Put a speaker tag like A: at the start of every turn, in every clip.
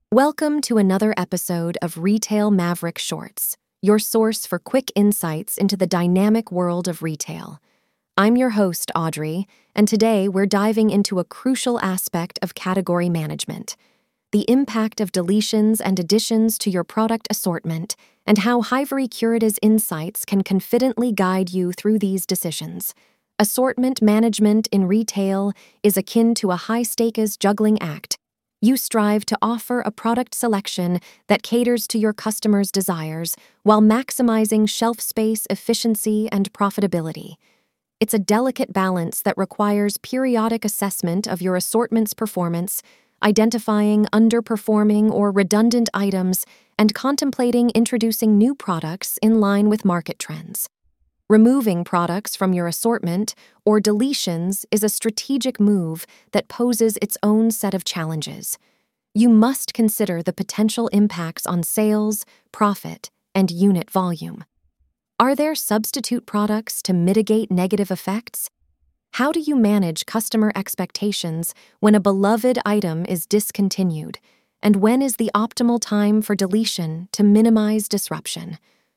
A: Welcome to another episode of Retail Maverick Shorts, your source for quick insights into the dynamic world of retail. I'm your host, Audrey, and today we're diving into a crucial aspect of category management: the impact of deletions and additions to your product assortment, and how Hivory Curata's insights can confidently guide you through these decisions. Assortment management in retail is akin to a high-stakes juggling act. You strive to offer a product selection that caters to your customers' desires while maximizing shelf space, efficiency, and profitability. It's a delicate balance that requires periodic assessment of your assortment's performance, identifying underperforming or redundant items, and contemplating introducing new products in line with market trends. Removing products from your assortment or deletions is a strategic move that poses its own set of challenges. You must consider the potential impacts on sales, profit, and unit volume. Are there substitute products to mitigate negative effects? How do you manage customer expectations when a beloved item is discontinued? And when is the optimal time for deletion to minimize disruption?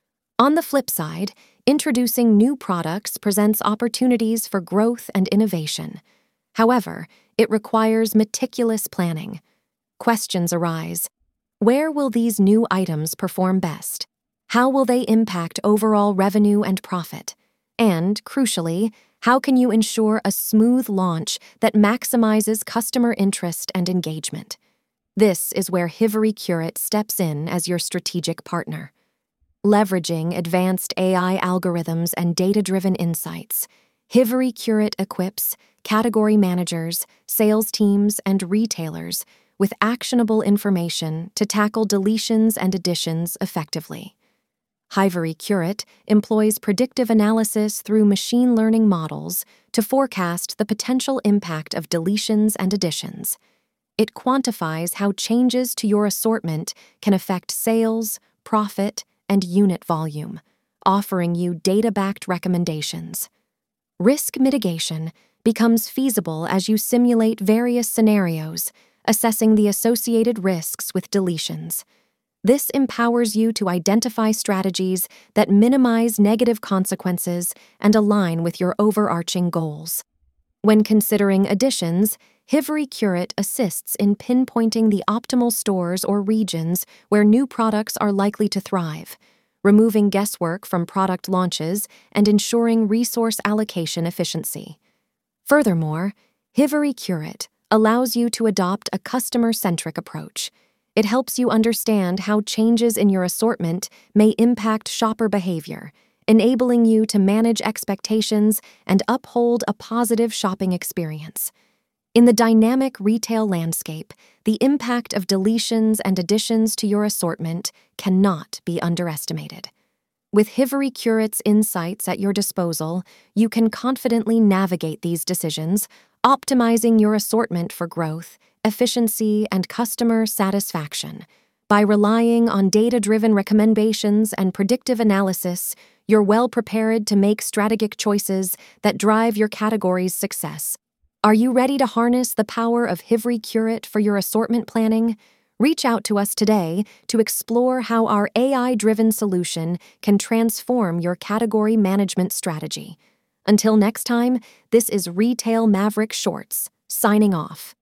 A: On the flip side, introducing new products presents opportunities for growth and innovation. However, it requires meticulous planning. Questions arise. Where will these new items perform best? How will they impact overall revenue and profit? And, crucially, how can you ensure a smooth launch that maximizes customer interest and engagement? This is where Hivory Curate steps in as your strategic partner. Leveraging advanced AI algorithms and data-driven insights, Hivory Curate equips category managers, sales teams, and retailers with actionable information to tackle deletions and additions effectively. Hivory Curate employs predictive analysis through machine learning models to forecast the potential impact of deletions and additions. It quantifies how changes to your assortment can affect sales, profit, and unit volume, offering you data-backed recommendations. Risk mitigation becomes feasible as you simulate various scenarios, assessing the associated risks with deletions. This empowers you to identify strategies that minimize negative consequences and align with your overarching goals. When considering additions, Hivory Curate assists in pinpointing the optimal stores or regions where new products are likely to thrive, removing guesswork from product launches and ensuring resource allocation efficiency. Furthermore, Hivory Curate allows you to adopt a customer-centric approach. It helps you understand how changes in your assortment may impact shopper behavior, enabling you to manage expectations and uphold a positive shopping experience. In the dynamic retail landscape, the impact of deletions and additions to your assortment cannot be underestimated. With Hivory Curate's insights at your disposal, you can confidently navigate these decisions, optimizing your assortment for growth, efficiency, and customer satisfaction. By relying on data-driven recommendations and predictive analysis, you're well prepared to make strategic choices that drive your category's success. Are you ready to harness the power of Hivory Curate for your assortment planning? Reach out to us today to explore how our AI-driven solution can transform your category management strategy. Until next time, this is Retail Maverick Shorts, signing off.